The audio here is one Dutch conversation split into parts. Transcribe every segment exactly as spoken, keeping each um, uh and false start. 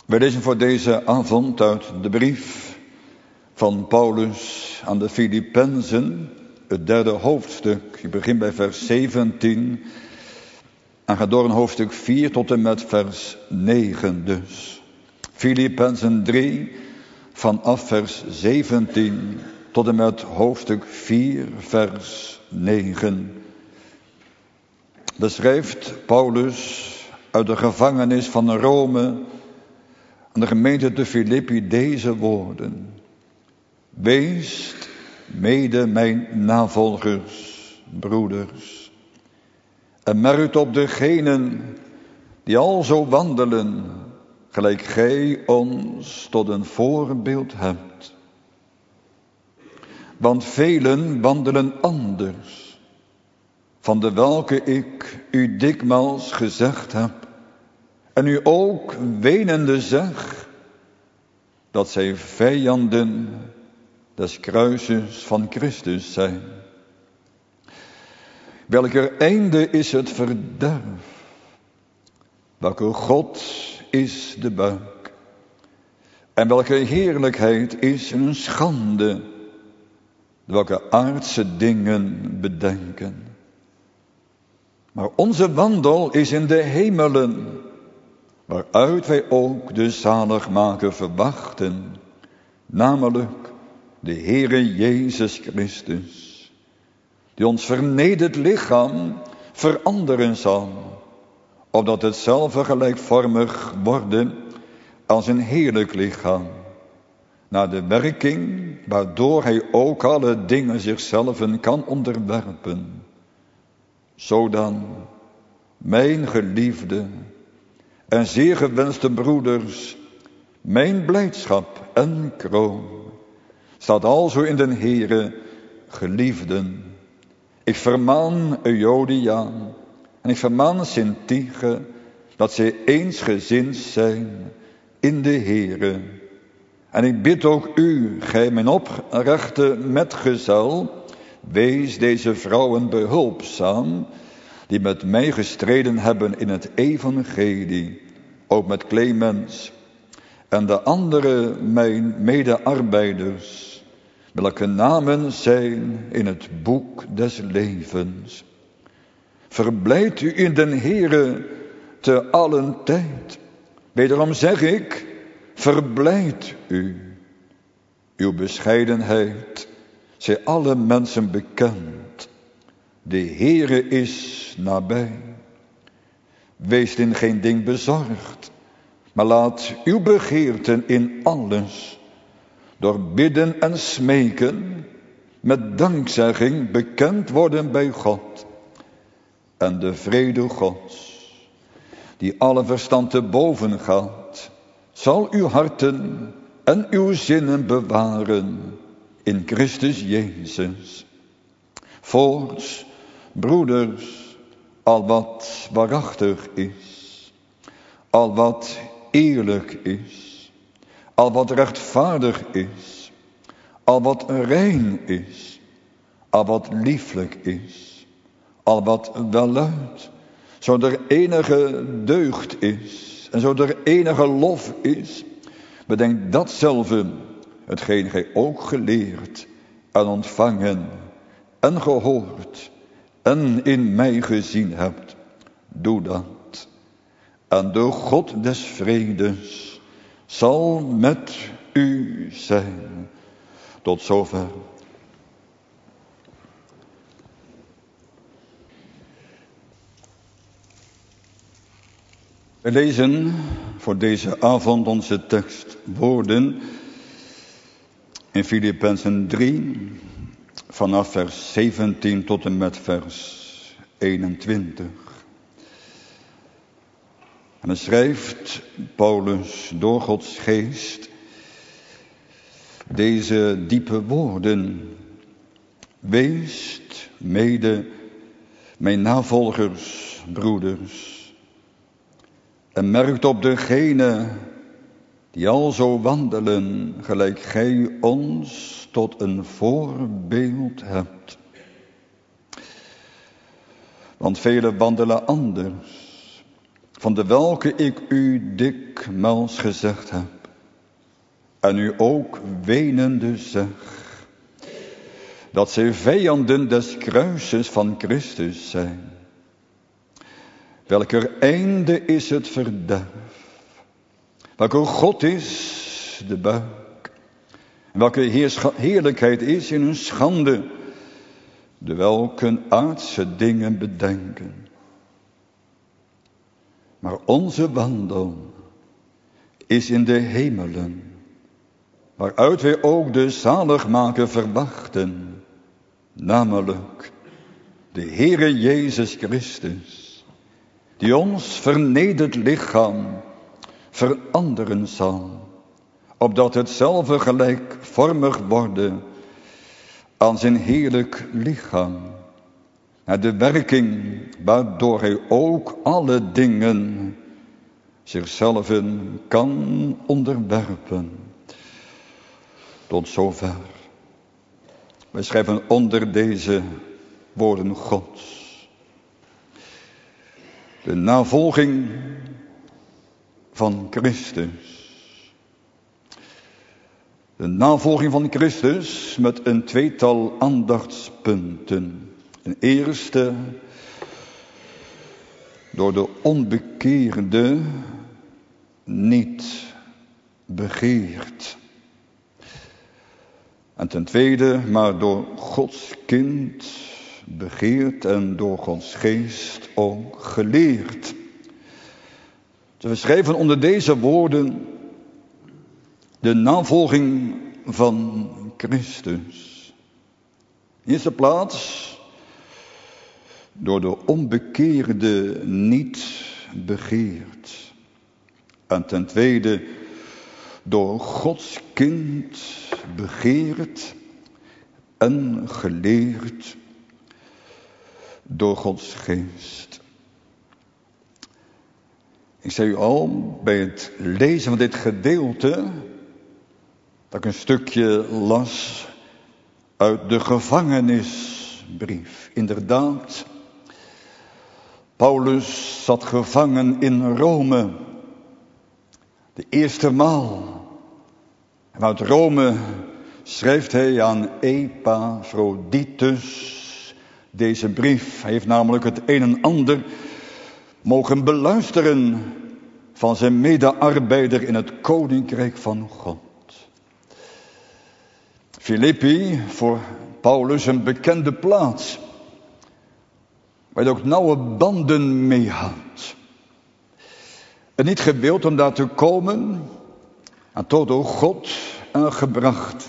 We lezen voor deze avond uit de brief van Paulus aan de Filippenzen, het derde hoofdstuk. Je begint bij vers zeventien en gaat door in hoofdstuk vier tot en met vers negen dus. Filippenzen drie, vanaf vers zeventien tot en met hoofdstuk vier, vers negen. Beschrijft Paulus uit de gevangenis van Rome aan de gemeente te Filippi deze woorden. Wees mede mijn navolgers, broeders, en merkt op degenen die al zo wandelen, gelijk gij ons tot een voorbeeld hebt. Want velen wandelen anders, van de welke ik u dikmaals gezegd heb, en u ook wenende zeg, dat zij vijanden des kruises van Christus zijn. Welker einde is het verderf, welke God is de buik, en welke heerlijkheid is een schande, welke aardse dingen bedenken. Maar onze wandel is in de hemelen, waaruit wij ook de zaligmaker verwachten, namelijk de Heere Jezus Christus, die ons vernederd lichaam veranderen zal, opdat hetzelfde gelijkvormig worden als een heerlijk lichaam, naar de werking waardoor hij ook alle dingen zichzelf kan onderwerpen. Zodan, mijn geliefde en zeer gewenste broeders, mijn blijdschap en kroon staat alzo in den Heere, geliefden. Ik vermaan Euodia en ik vermaan Syntyche, dat zij eensgezind zijn in de Heere. En ik bid ook u, gij mijn oprechte metgezel, wees deze vrouwen behulpzaam, die met mij gestreden hebben in het evangelie, ook met Clemens en de andere mijn medearbeiders, welke namen zijn in het boek des levens. Verblijd u in den Heere te allen tijd. Wederom zeg ik, verblijd u. Uw bescheidenheid zij alle mensen bekend. De Heere is nabij. Wees in geen ding bezorgd, maar laat uw begeerten in alles, door bidden en smeken, met dankzegging bekend worden bij God. En de vrede Gods, die alle verstand te boven gaat, zal uw harten en uw zinnen bewaren in Christus Jezus. Voorts, broeders, al wat waarachtig is, al wat eerlijk is, al wat rechtvaardig is, al wat rein is, al wat lieflijk is, al wat welluidt, zo er enige deugd is en zo er enige lof is, bedenk datzelfde, hetgeen gij ook geleerd en ontvangen en gehoord en in mij gezien hebt, doe dat. En de God des vredes zal met u zijn. Tot zover. We lezen voor deze avond onze tekstwoorden in Filippenzen drie, vanaf vers zeventien tot en met vers eenentwintig. En dan schrijft Paulus door Gods geest deze diepe woorden. Weest mede mijn navolgers, broeders, en merkt op degene die al zo wandelen, gelijk gij ons tot een voorbeeld hebt. Want velen wandelen anders, van de welke ik u dikmaals gezegd heb, en u ook wenende zeg, dat zij vijanden des kruises van Christus zijn, welker einde is het verderf, welke God is de buik, en welke heerscha- heerlijkheid is in hun schande, de welke aardse dingen bedenken. Maar onze wandel is in de hemelen, waaruit wij ook de zaligmaker verwachten, namelijk de Heere Jezus Christus, die ons vernederd lichaam veranderen zal, opdat hetzelfde gelijkvormig worden aan zijn heerlijk lichaam, naar de werking waardoor hij ook alle dingen zichzelf kan onderwerpen. Tot zover. Wij schrijven onder deze woorden Gods. De navolging van Christus. De navolging van Christus met een tweetal aandachtspunten. Ten eerste, door de onbekeerde niet begeert. En ten tweede, maar door Gods kind begeert en door Gods geest ook geleerd. Dus we schrijven onder deze woorden de navolging van Christus. In eerste plaats, door de onbekeerde niet begeert. En ten tweede, door Gods kind begeerd en geleerd door Gods geest. Ik zei u al bij het lezen van dit gedeelte dat ik een stukje las uit de gevangenisbrief. Inderdaad, Paulus zat gevangen in Rome. De eerste maal. En uit Rome schrijft hij aan Epaphroditus deze brief. Hij heeft namelijk het een en ander mogen beluisteren van zijn medearbeider in het koninkrijk van God. Filippi, voor Paulus een bekende plaats, waar hij ook nauwe banden mee had. En niet gewild om daar te komen, en tot door God aangebracht.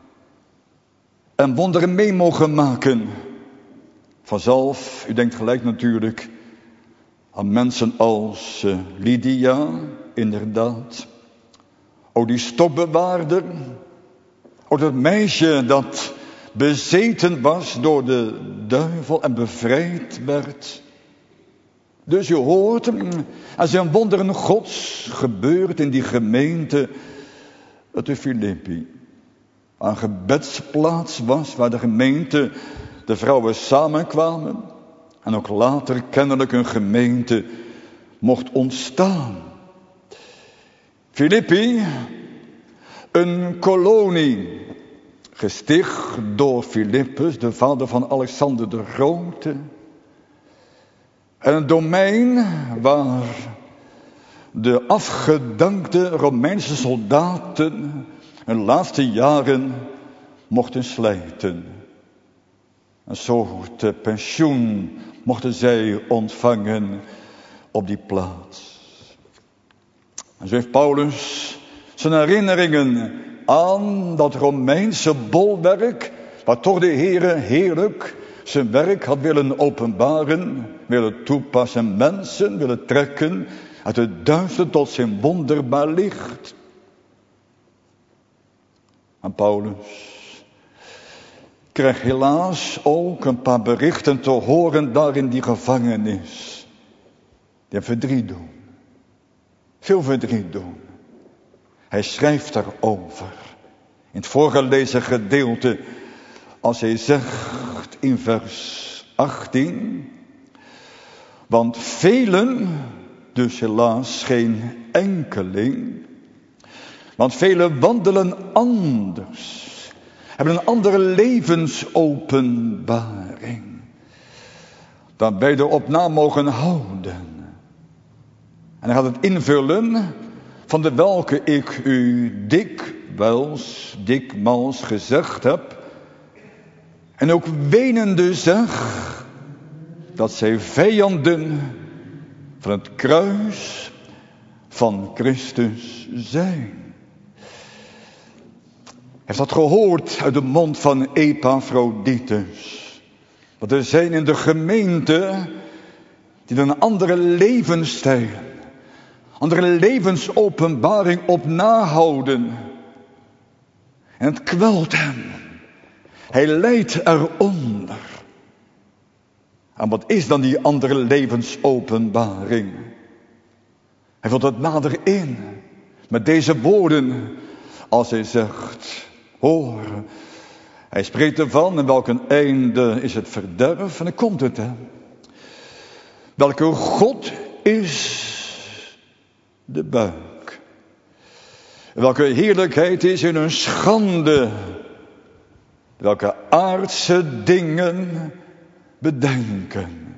En wonderen mee mogen maken. Vanzelf, u denkt gelijk natuurlijk aan mensen als uh, Lydia, inderdaad. Ook die stokbewaarder. Ook dat meisje dat bezeten was door de duivel en bevrijd werd. Dus je hoort, als er een wonderen Gods gebeurt in die gemeente, dat de Filippi een gebedsplaats was waar de gemeente, de vrouwen samenkwamen en ook later kennelijk een gemeente mocht ontstaan. Filippi, een kolonie, gesticht door Philippus, de vader van Alexander de Grote. En een domein waar de afgedankte Romeinse soldaten hun laatste jaren mochten slijten. Een soort pensioen mochten zij ontvangen op die plaats. En zo heeft Paulus zijn herinneringen aan dat Romeinse bolwerk, waar toch de Heere heerlijk zijn werk had willen openbaren, willen toepassen, mensen willen trekken uit het duister tot zijn wonderbaar licht. En Paulus krijgt helaas ook een paar berichten te horen daar in die gevangenis. Die hem verdriet doen. Veel verdriet doen. Hij schrijft daarover. In het voorgelezen gedeelte, als hij zegt in vers achttien. Want velen dus helaas geen enkeling. Want velen wandelen anders, hebben een andere levensopenbaring, dan wij erop na mogen houden. En hij gaat het invullen van de welke ik u dikwijls, dikmaals gezegd heb, en ook wenende zeg, dat zij vijanden van het kruis van Christus zijn. Hij heeft dat gehoord uit de mond van Epaphroditus. Dat er zijn in de gemeente die er een andere levensstijl, andere levensopenbaring op nahouden. En het kwelt hem. Hij lijdt eronder. En wat is dan die andere levensopenbaring? Hij vult het nader in met deze woorden als hij zegt, hoor, hij spreekt ervan en welk een einde is het verderf. En dan komt het, hè. Welke God is de buik. Welke heerlijkheid is in hun schande. Welke aardse dingen bedenken.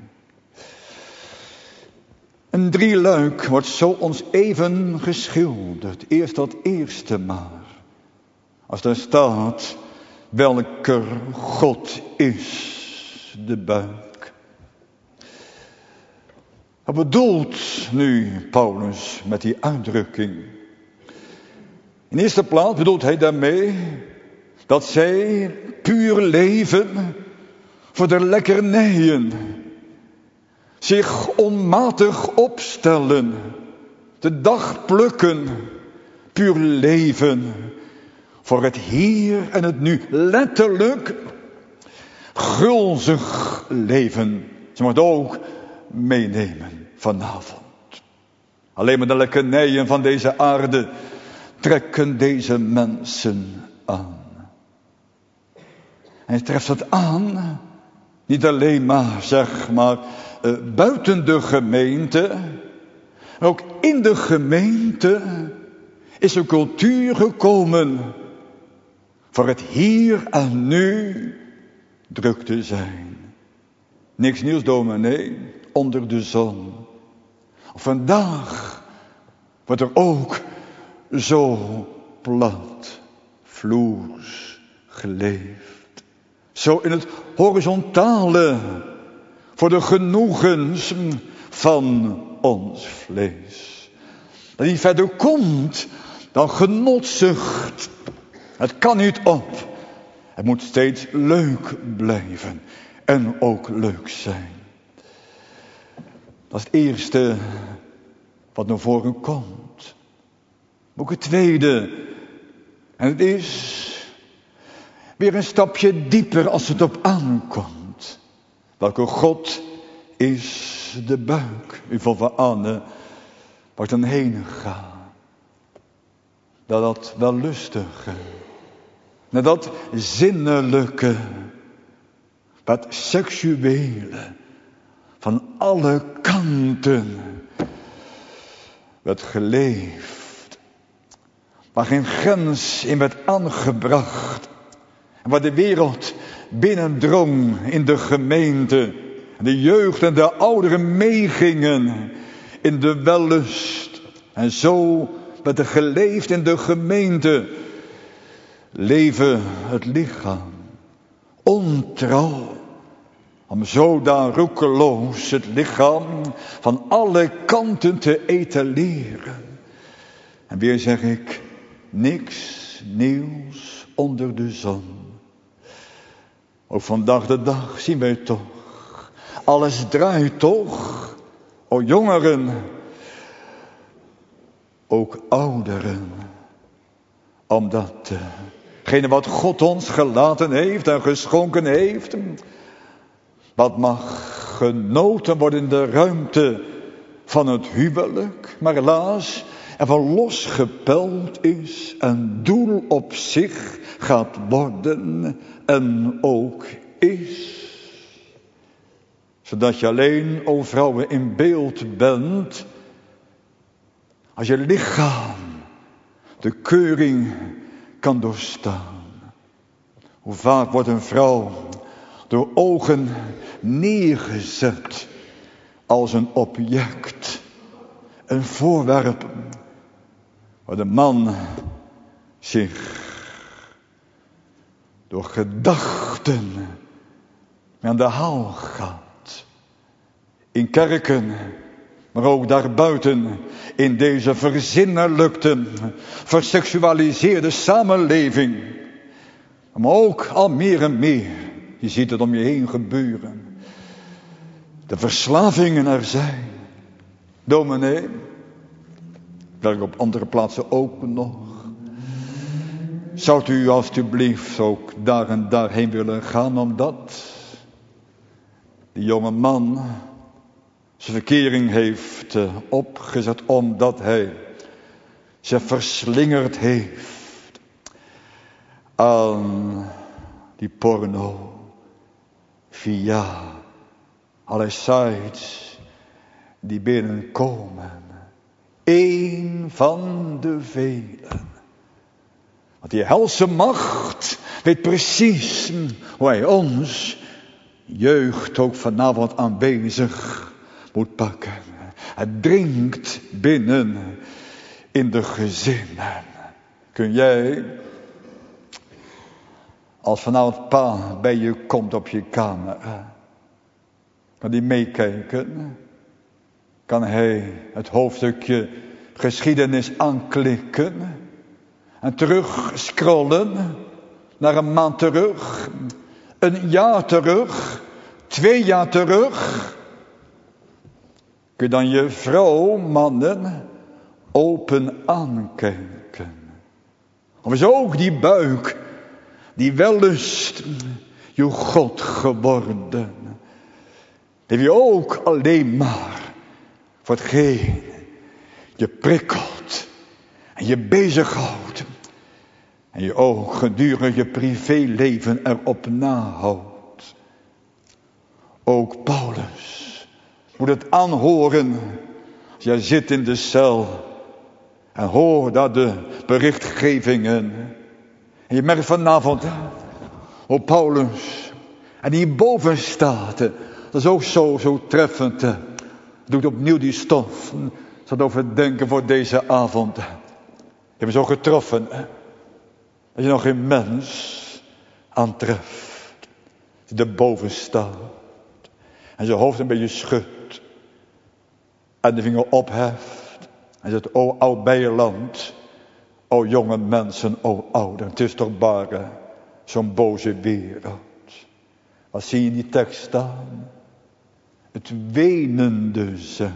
Een drieluik wordt zo ons even geschilderd. Eerst dat eerste maar. Als daar staat, welker God is de buik. Wat bedoelt nu Paulus met die uitdrukking? In de eerste plaats bedoelt hij daarmee dat zij puur leven voor de lekkernijen. Zich onmatig opstellen, de dag plukken, puur leven voor het hier en het nu. Letterlijk gulzig leven. Ze mag het ook meenemen vanavond. Alleen maar de lekkernijen van deze aarde trekken deze mensen aan. Hij treft het aan, niet alleen maar, zeg maar, uh, buiten de gemeente, maar ook in de gemeente is een cultuur gekomen voor het hier en nu druk te zijn. Niks nieuws, dominee, onder de zon. Vandaag wordt er ook zo plat, vloers geleefd. Zo in het horizontale, voor de genoegens van ons vlees. Dat niet verder komt dan genotzucht. Het kan niet op. Het moet steeds leuk blijven en ook leuk zijn. Dat is het eerste wat naar voren komt. Ook het tweede. En het is weer een stapje dieper als het op aankomt. Welke God is de buik. U voelt wel aan waar ik dan heen ga. Dat dat wellustige. Naar dat zinnelijke. Dat seksuele. Van alle kanten. Werd geleefd. Waar geen grens in werd aangebracht. En waar de wereld binnendrong in de gemeente. De jeugd en de ouderen meegingen in de wellust. En zo werd er geleefd in de gemeente. Leven het lichaam. Ontrouw. Om zo daar roekeloos het lichaam van alle kanten te etaleren. En weer zeg ik, niks nieuws onder de zon. Ook vandaag de dag zien wij toch, alles draait toch, o jongeren, ook ouderen, omdat hetgene wat God ons gelaten heeft en geschonken heeft, wat mag genoten worden in de ruimte van het huwelijk, maar helaas ervan losgepeld is en doel op zich gaat worden en ook is. Zodat je alleen, o vrouwen, in beeld bent Als je lichaam de keuring kan doorstaan. Hoe vaak wordt een vrouw door ogen neergezet als een object, een voorwerp, waar de man zich door gedachten aan de haal gaat. In kerken, maar ook daarbuiten, in deze verzinnelijkte, verseksualiseerde samenleving. Maar ook al meer en meer, je ziet het om je heen gebeuren. De verslavingen er zijn. Dominee, ik werk op andere plaatsen ook nog. Zou u alstublieft ook daar en daarheen willen gaan, omdat die jonge man zijn verkering heeft opgezet, omdat hij zich verslingerd heeft aan die porno via alle sites die binnenkomen. Eén van de velen. Want die helse macht weet precies hoe hij ons jeugd ook vanavond aanwezig moet pakken. Het dringt binnen in de gezinnen. Kun jij, als vanavond pa bij je komt op je kamer, kan die meekijken? Kan hij het hoofdstukje geschiedenis aanklikken en terug scrollen naar een maand terug, een jaar terug, twee jaar terug? Kun je dan je vrouw, mannen, open aankijken? Of is ook die buik, die wellust, je God geworden? Heb je ook alleen maar voor hetgeen je prikkelt en je bezighoudt. En je ook gedurende je privéleven erop nahoudt. Ook Paulus moet het aanhoren als jij zit in de cel en hoort dat de berichtgevingen. En je merkt vanavond hoe Paulus en hierboven staat. Dat is ook zo, zo treffend. Doet opnieuw die stof. Zat overdenken voor deze avond. Je hebt me zo getroffen. Dat je nog geen mens aantreft. Die erboven staat. En zijn hoofd een beetje schudt. En de vinger opheft. En zegt, o oud bijenland. O jonge mensen, o ouder. Het is toch bare. Zo'n boze wereld. Wat zie je in die tekst staan? Het wenende zegt.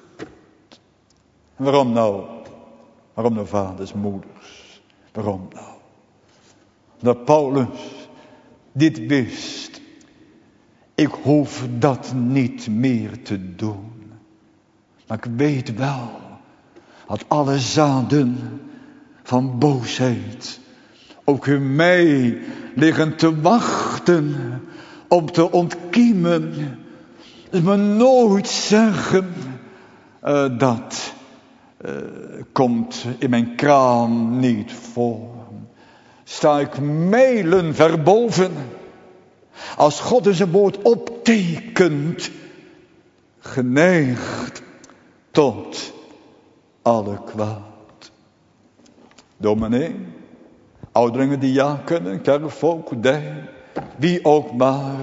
En waarom nou? Waarom nou vaders, moeders? Waarom nou? Dat Paulus dit wist. Ik hoef dat niet meer te doen. Maar ik weet wel. Dat alle zaden van boosheid. Ook in mij liggen te wachten. Om te ontkiemen. Dus me nooit zeggen. Uh, dat uh, komt in mijn kraam niet voor. Sta ik mijlen verboven. Als God in zijn woord optekent. Geneigd tot alle kwaad. Dominee, ouderlingen, diakenen, kerkvolk, dij, wie ook maar.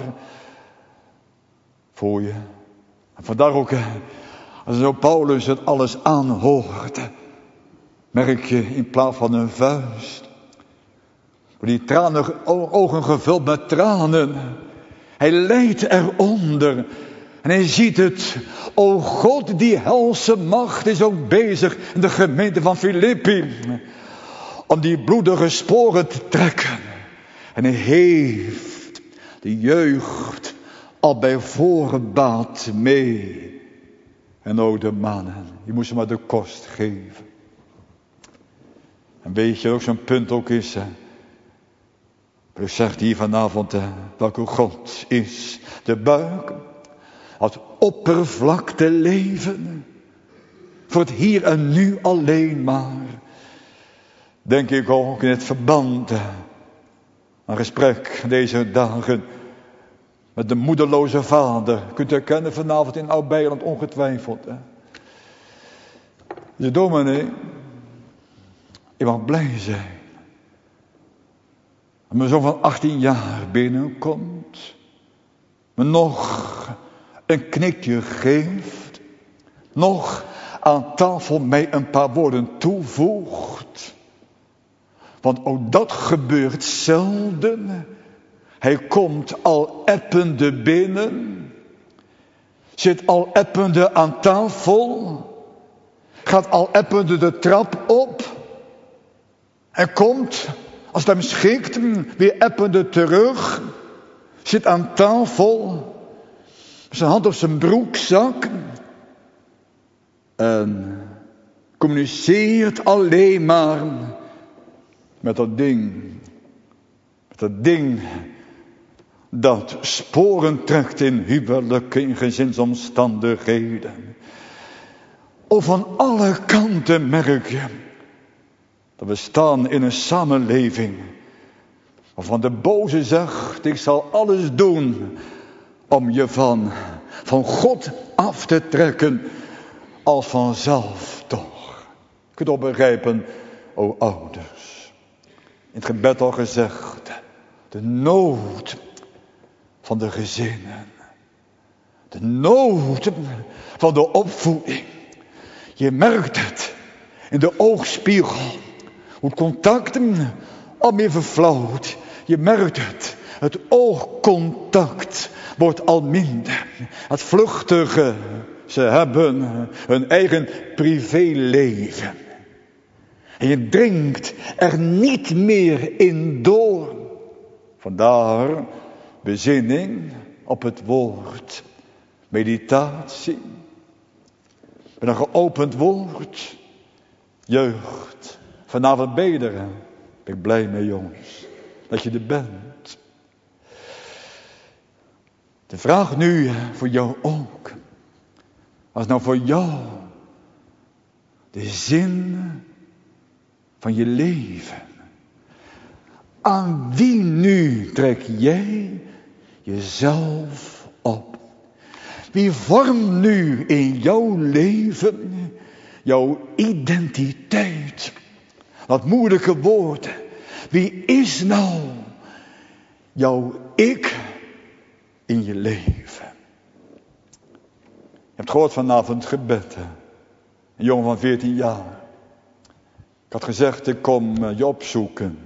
Voor je. En vandaar ook, als zo Paulus het alles aanhoort, merk je in plaats van een vuist. Die tranen, ogen gevuld met tranen. Hij lijdt eronder. En hij ziet het. O God, die helse macht is ook bezig in de gemeente van Filippi. Om die bloedige sporen te trekken. En hij heeft de jeugd al bij voorbaat mee. En ook de mannen. Je moest ze maar de kost geven. En weet je ook zo'n punt ook is. Hè? Ik zeg hier vanavond, hè, welke God is de buik, het oppervlakte leven. voor het hier en nu alleen maar. Denk ik ook in het verband een gesprek deze dagen met de moederloze vader. Kunt u herkennen vanavond in Oud-Beijerland ongetwijfeld. Hè? De dominee, ik mag blij zijn. Dat mijn zoon van achttien jaar binnenkomt. Me nog een knikje geeft. Nog aan tafel mij een paar woorden toevoegt. Want ook dat gebeurt zelden. Hij komt al eppende binnen. Zit al eppende aan tafel. Gaat al eppende de trap op. En komt, als het hem schikt, weer eppende terug. Zit aan tafel. Zijn hand op zijn broekzak. En communiceert alleen maar met dat ding. Met dat ding dat sporen trekt in huwelijken, in gezinsomstandigheden. Of van alle kanten merk je dat we staan in een samenleving waarvan de boze zegt, ik zal alles doen om je van, van God af te trekken, als vanzelf toch. Je kunt ook begrijpen, o ouders, in het gebed al gezegd, de nood van de gezinnen, de nood van de opvoeding. Je merkt het in de oogspiegel, hoe contacten al meer verflauwt. Je merkt het, het oogcontact wordt al minder. Het vluchtige, ze hebben hun eigen privéleven. En je dringt er niet meer in door. Vandaar bezinning op het woord. Meditatie. Met een geopend woord. Jeugd. Vanavond ben je er. Ben ik blij mee, jongens. Dat je er bent. De vraag nu voor jou ook. Wat is nou voor jou de zin van je leven? Aan wie nu trek jij jezelf op? Wie vormt nu in jouw leven jouw identiteit? Dat moeilijke woord. Wie is nou jouw ik in je leven? Je hebt gehoord vanavond gebed. Een jongen van veertien jaar. Ik had gezegd, ik kom je opzoeken.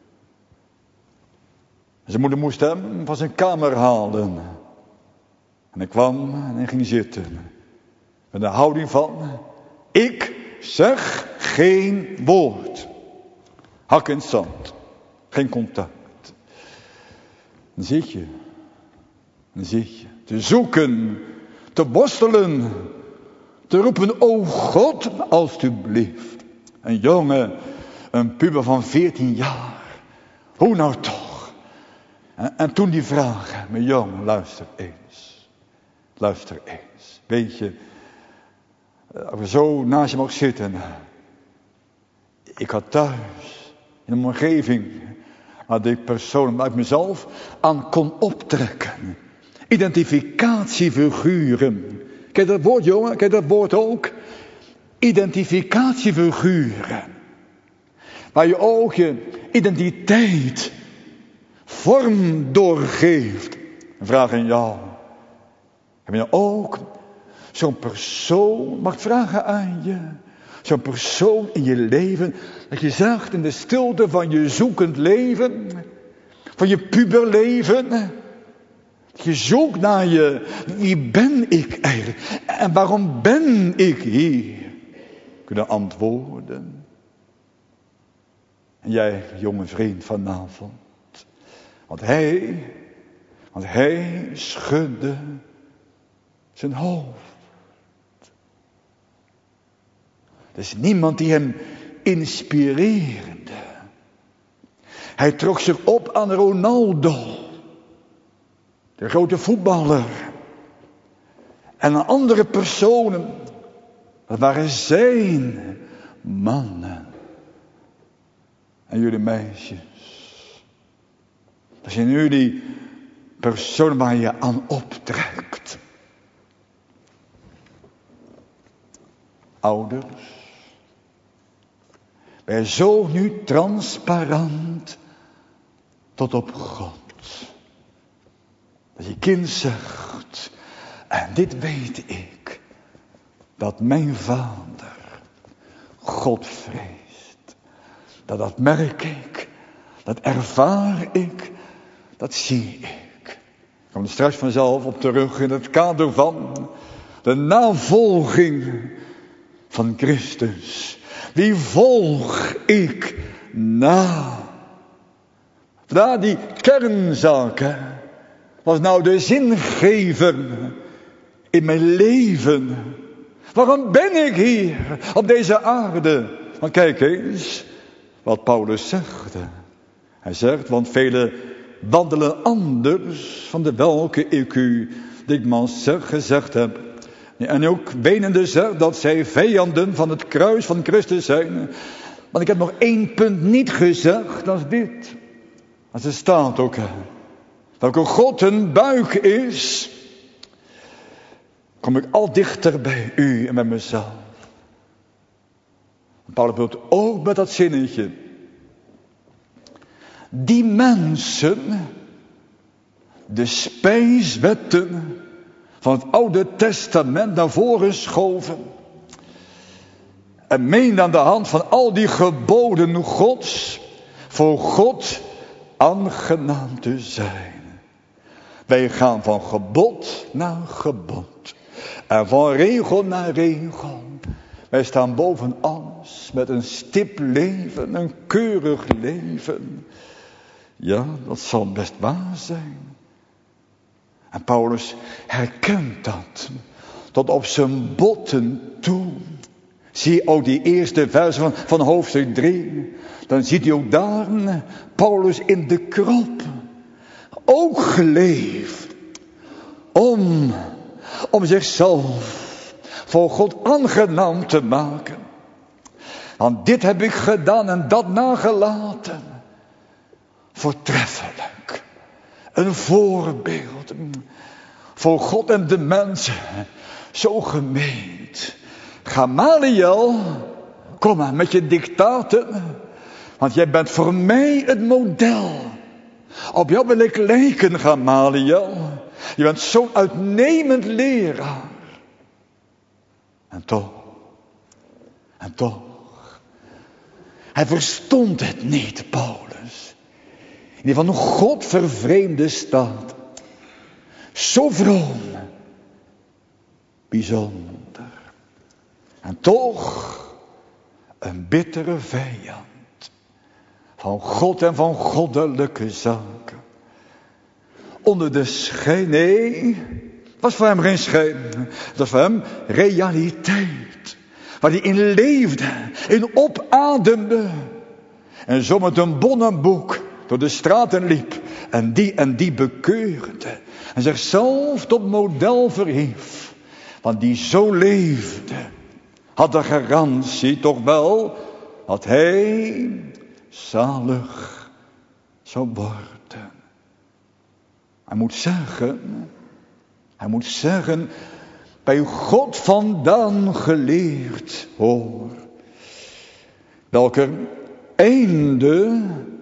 Zijn moeder moest hem van zijn kamer halen. En hij kwam en hij ging zitten. Met de houding van, ik zeg geen woord. Hak in het zand. Geen contact. Dan zit je. Dan zit je. Te zoeken. Te worstelen. Te roepen, o God, alstublieft. Een jongen, een puber van veertien jaar. Hoe nou toch? En, en toen die vraag, mijn jongen, luister eens. Luister eens. Weet je, als we zo naast je mag zitten. Ik had thuis, in een omgeving, had ik personen uit mezelf aan kon optrekken. Identificatiefiguren. Ken je dat woord, jongen? Ken je dat woord ook? Identificatiefiguren. Waar je ook je identiteit vorm doorgeeft. Een vraag aan jou. Heb je ook zo'n persoon, mag ik vragen aan je, zo'n persoon in je leven, dat je zegt in de stilte van je zoekend leven, van je puberleven, dat je zoekt naar je, wie ben ik eigenlijk en waarom ben ik hier? Kunnen antwoorden. En jij, jonge vriend vanavond, want hij, want hij schudde zijn hoofd. Er is niemand die hem inspireerde. Hij trok zich op aan Ronaldo, de grote voetballer. En aan andere personen Dat waren zijn mannen. En jullie meisjes. Dat zijn jullie personen waar je aan optrekt. Ouders. Ben zo nu transparant tot op God. Dat je kind zegt, en dit weet ik, dat mijn vader God vreest. Dat dat merk ik, dat ervaar ik, dat zie ik. Ik kom er straks vanzelf op terug in het kader van de navolging van Christus. Wie volg ik na? Daar die kernzaken. Was nou de zingever in mijn leven? Waarom ben ik hier op deze aarde? Want kijk eens wat Paulus zegt. Hij zegt, want velen wandelen anders van de welke ik u dikmaals gezegd heb. En ook wenende zegt dat zij vijanden van het kruis van Christus zijn. Want ik heb nog één punt niet gezegd, dat is dit. Als er staat ook, welke God een buik is, kom ik al dichter bij u en bij mezelf. Paulus bedoelt ook met dat zinnetje. Die mensen, de spijswetten van het Oude Testament naar voren schoven. En meenden aan de hand van al die geboden Gods, voor God aangenaam te zijn. Wij gaan van gebod naar gebod. En van regel naar regel. Wij staan boven alles met een stip leven, een keurig leven. Ja, dat zal best waar zijn. En Paulus herkent dat. Tot op zijn botten toe. Zie ook die eerste versen van, van hoofdstuk drie. Dan ziet hij ook daar Paulus in de krop. Ook geleefd. Om, om zichzelf voor God aangenaam te maken. Want dit heb ik gedaan en dat nagelaten. Voortreffelijk. Een voorbeeld. Voor God en de mensen. Zo gemeend. Gamaliel, kom maar met je dictaten. Want jij bent voor mij het model. Op jou wil ik lijken, Gamaliel. Je bent zo'n uitnemend leraar. En toch. En toch. Hij verstond het niet, Paulus. In die van een God vervreemde staat. Zo vroom. Bijzonder. En toch een bittere vijand. Van God en van goddelijke zaken. Onder de schijn, nee, was voor hem geen schijn. Dat was voor hem realiteit. Waar hij in leefde, in opademde. En zo met een bonnenboek door de straten liep. En die en die bekeurde. En zichzelf tot model verhief. Want die zo leefde. Had de garantie toch wel dat hij zalig zou worden. Hij moet zeggen, hij moet zeggen, bij God vandaan geleerd, hoor. Welker einde,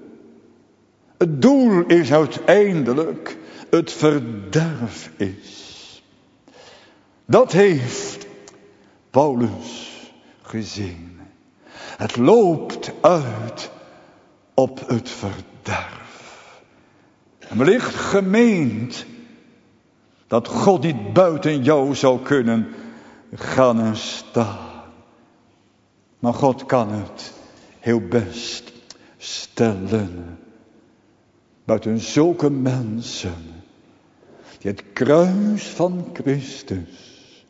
het doel is uiteindelijk, het verderf is. Dat heeft Paulus gezien. Het loopt uit op het verderf. En wellicht gemeend dat God niet buiten jou zou kunnen gaan en staan. Maar God kan het heel best stellen. Buiten zulke mensen die het kruis van Christus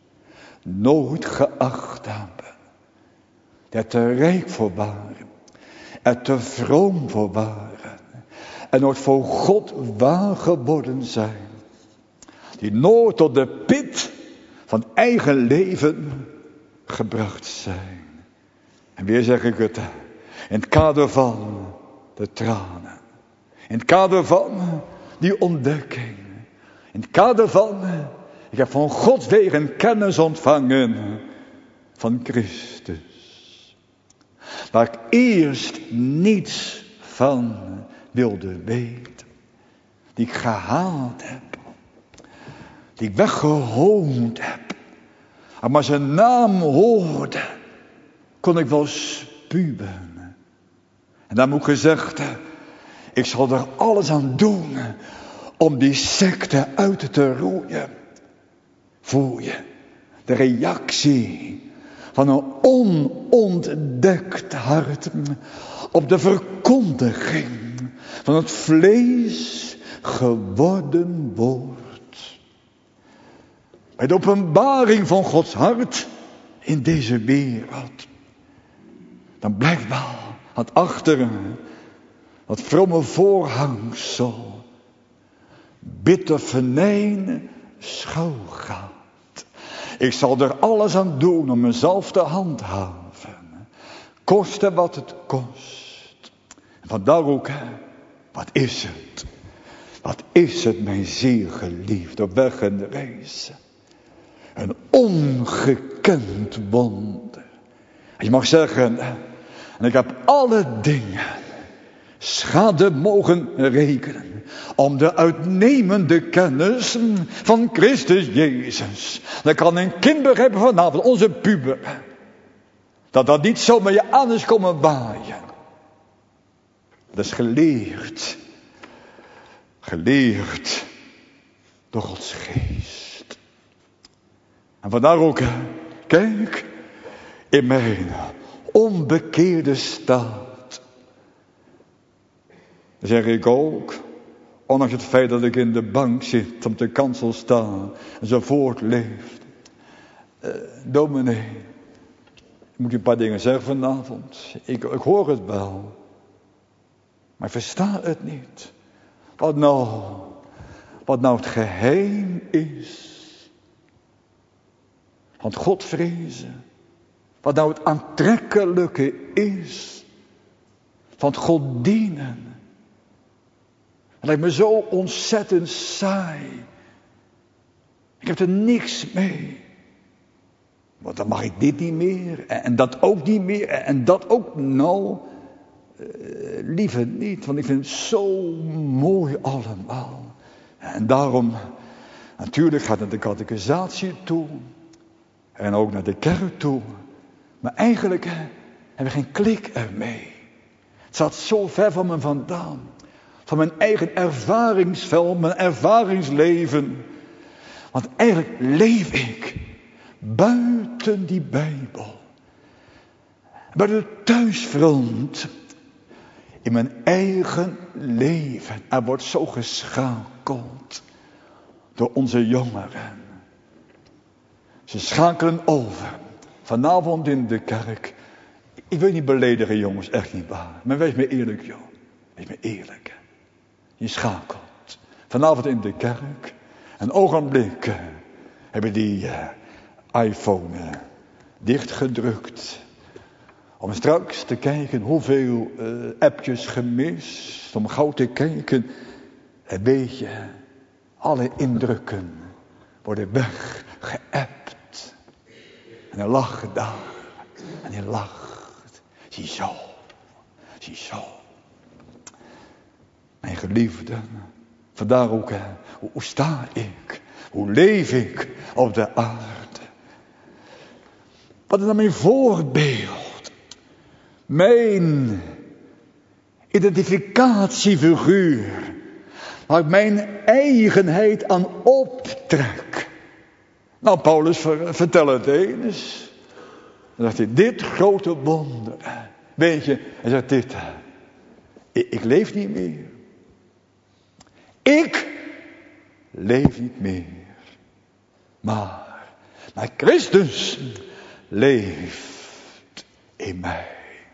nooit geacht hebben. Die er te rijk voor waren. Er te vroom voor waren. En nooit voor God waar geworden zijn. Die nooit tot de pit van eigen leven gebracht zijn. En weer zeg ik het, in het kader van de tranen. In het kader van die ontdekking. In het kader van, ik heb van God wegen kennis ontvangen van Christus. Waar ik eerst niets van wilde weten. Die ik gehaald heb. Die ik weggehoond heb. Maar zijn naam hoorde, kon ik wel spuwen. En dan moet ik gezegd, ik zal er alles aan doen om die secte uit te roeien. Voel je de reactie van een onontdekt hart op de verkondiging van het vlees geworden woord. Bij de openbaring van Gods hart in deze wereld. Dan blijkt wel het achteren, dat vrome voorhangsel, bitter venijn schuilgaat. Ik zal er alles aan doen om mezelf te handhaven. Koste wat het kost. En vandaar ook, wat is het? Wat is het, mijn zeer geliefd, op weg en reis? Een ongekend wonder. Je mag zeggen, en ik heb alle dingen schade mogen rekenen om de uitnemende kennis van Christus Jezus. Dan kan een kind begrijpen vanavond, onze puber, dat dat niet zo met je aan is komen waaien. Dat is geleerd. Geleerd door Gods geest. En vandaar ook, kijk, in mijn onbekeerde staat. Dan zeg ik ook, ondanks het feit dat ik in de bank zit, op de kansel sta en zo voortleeft. Uh, dominee, ik moet je een paar dingen zeggen vanavond. Ik, ik hoor het wel, maar ik versta het niet. Wat nou, wat nou het geheim is. Want God vrezen. Wat nou het aantrekkelijke is. Van God dienen. Het lijkt me zo ontzettend saai. Ik heb er niks mee. Want dan mag ik dit niet meer. En dat ook niet meer. En dat ook. Nou, uh, liever niet. Want ik vind het zo mooi allemaal. En daarom, natuurlijk gaat het naar de catechisatie toe. En ook naar de kerk toe. Maar eigenlijk hebben we geen klik ermee. Het staat zo ver van me vandaan. Van mijn eigen ervaringsveld, mijn ervaringsleven. Want eigenlijk leef ik buiten die Bijbel. Buiten de thuisfront. In mijn eigen leven. Er wordt zo geschakeld. Door onze jongeren. Ze schakelen over. Vanavond in de kerk. Ik wil niet beledigen, jongens, echt niet waar. Maar wees me eerlijk, joh. Wees me eerlijk. Je schakelt. Vanavond in de kerk. Een ogenblik uh, hebben die uh, iPhone uh, dichtgedrukt. Om straks te kijken hoeveel uh, appjes gemist. Om gauw te kijken. En weet je, alle indrukken worden weggeappt. En hij lacht daar. En hij lacht. Ziezo. Ziezo. Mijn geliefden. Vandaar ook. Hè, hoe, hoe sta ik? Hoe leef ik op de aarde? Wat is dan mijn voorbeeld? Mijn identificatiefiguur. Waar ik mijn eigenheid aan optrek. Nou, Paulus, vertel het eens. Dan zegt hij, dit grote wonder. Weet je, hij zegt dit. Ik, ik leef niet meer. Ik leef niet meer. Maar, maar Christus leeft in mij.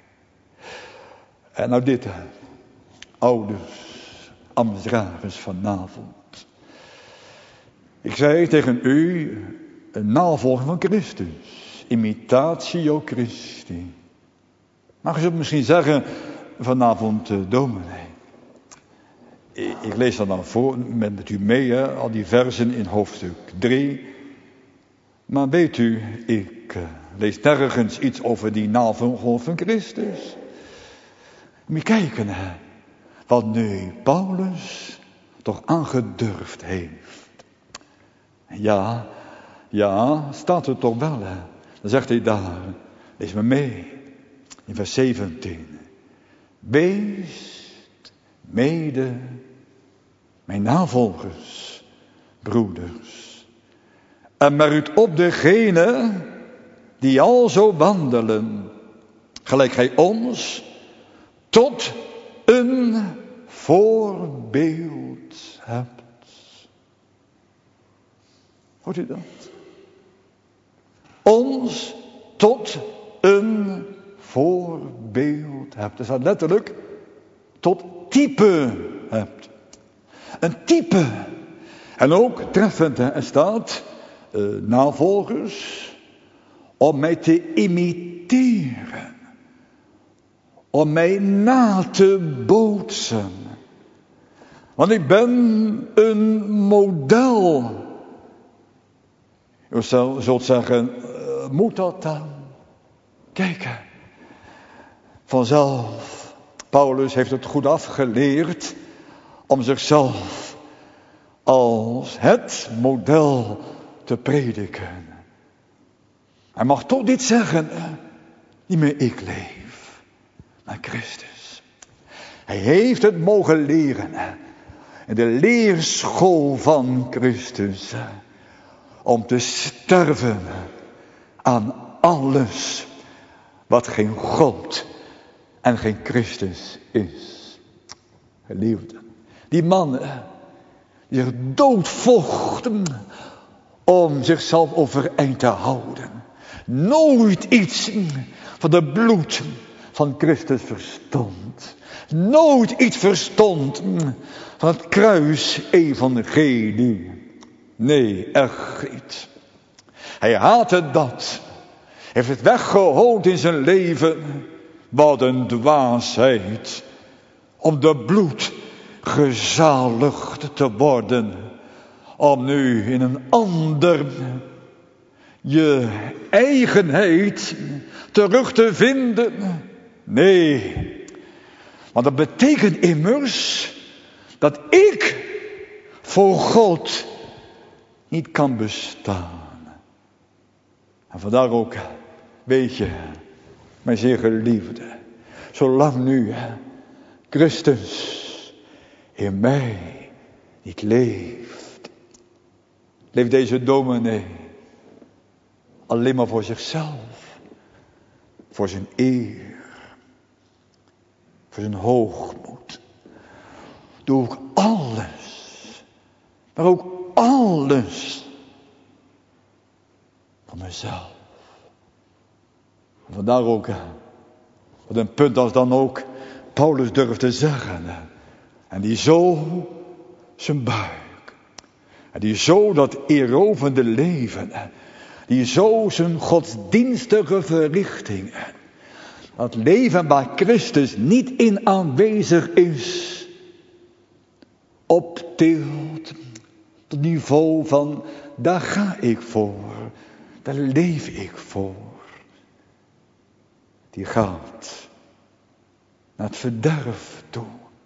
En nou dit, ouders, ambtsdragers vanavond. Ik zei tegen u, een navolger van Christus. imitatio Christi. Maar je zult misschien zeggen vanavond, uh, dominee. Ik, ik lees dan dan voor met, met u mee, hè, al die versen in hoofdstuk drie. Maar weet u, ik uh, lees nergens iets over die navolging van Christus. Moet je kijken, hè, wat nu Paulus toch aangedurfd heeft. Ja, ja, staat er toch wel, hè. Dan zegt hij daar, lees me mee, in vers zeventien. Wees mede mijn navolgers, broeders. En merkt op degene die al zo wandelen, gelijk gij ons tot een voorbeeld hebt. Hoort u dat? Ons tot een voorbeeld hebt. Dat staat letterlijk tot type hebt. Een type. En ook treffend, hè, er staat uh, navolgers om mij te imiteren. Om mij na te bootsen. Want ik ben een model. U zult zeggen, uh, moet dat dan? Kijk, vanzelf, Paulus heeft het goed afgeleerd om zichzelf als het model te prediken. Hij mag toch dit zeggen, niet meer ik leef, maar Christus. Hij heeft het mogen leren in de leerschool van Christus. Om te sterven aan alles wat geen God en geen Christus is. Geliefde, die mannen die zich doodvochten om zichzelf overeind te houden. Nooit iets van de bloed van Christus verstond. Nooit iets verstond van het kruis-evangelie. Nee, echt niet. Hij haatte dat. Heeft het weggehoond in zijn leven. Wat een dwaasheid. Om de bloed gezaligd te worden. Om nu in een ander je eigenheid terug te vinden. Nee. Want dat betekent immers dat ik voor God niet kan bestaan. En vandaar ook, weet je, mijn zeer geliefde, zolang nu Christus in mij niet leeft, leeft deze dominee alleen maar voor zichzelf, voor zijn eer, voor zijn hoogmoed. Doe ik alles, maar ook alles van mezelf. Vandaar ook, wat een punt als dan ook Paulus durft te zeggen. En die zo zijn buik. En die zo dat eerovende leven. Die zo zijn godsdienstige verrichtingen. Dat leven waar Christus niet in aanwezig is. Optilt tot niveau van, daar ga ik voor. Daar leef ik voor. Die gaat naar het verderf toe.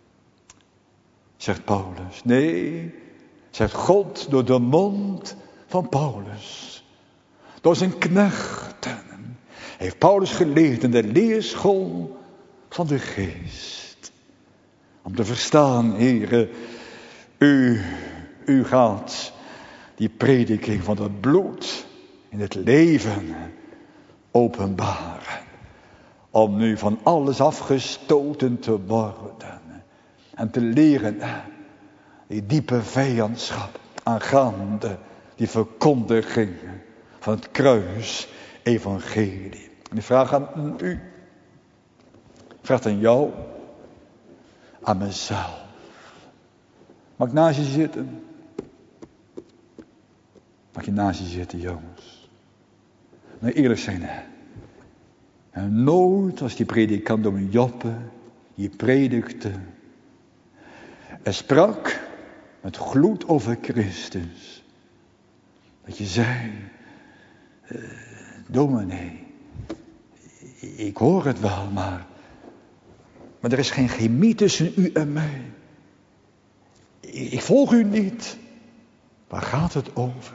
Zegt Paulus. Nee, zegt God door de mond van Paulus. Door zijn knechten. Heeft Paulus geleerd in de leerschool van de geest. Om te verstaan, heren, u, u gaat die prediking van het bloed in het leven openbaren. Om nu van alles afgestoten te worden. En te leren die diepe vijandschap aangaande die verkondiging van het kruis evangelie. En ik vraag aan u, ik vraag aan jou, aan mezelf. Mag ik naast je zitten? Mag je naast je zitten, jongens? Nou, eerlijk zijn, hè. En nooit als die predikant om Joppe hier predikte en sprak met gloed over Christus, dat je zei, uh, dominee, ik hoor het wel, maar, maar er is geen chemie tussen u en mij. Ik, ik volg u niet. Waar gaat het over?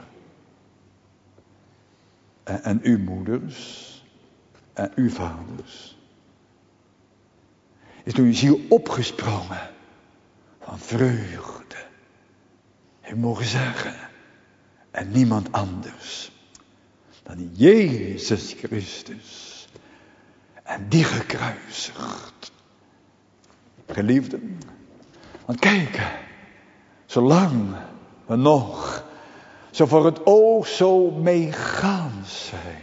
En, en uw moeders en uw vaders. Is toen uw ziel opgesprongen van vreugde. U mogen zeggen, en niemand anders dan Jezus Christus. En die gekruisigd. Geliefden, want kijk, zolang we nog zo voor het oog zo meegaans zijn.